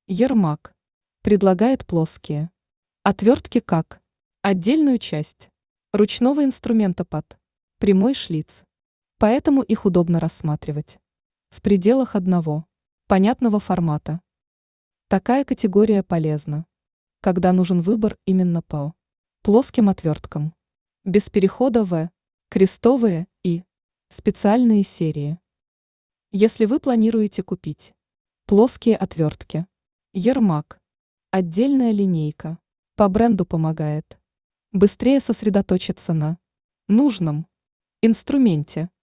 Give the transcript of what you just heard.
Ермак предлагает плоские отвертки как отдельную часть ручного инструмента под прямой шлиц, поэтому их удобно рассматривать в пределах одного понятного формата. Такая категория полезна, когда нужен выбор именно по плоским отверткам, без перехода в крестовые и специальные серии. Если вы планируете купить плоские отвертки, Ермак, отдельная линейка, по бренду помогает быстрее сосредоточиться на нужном инструменте.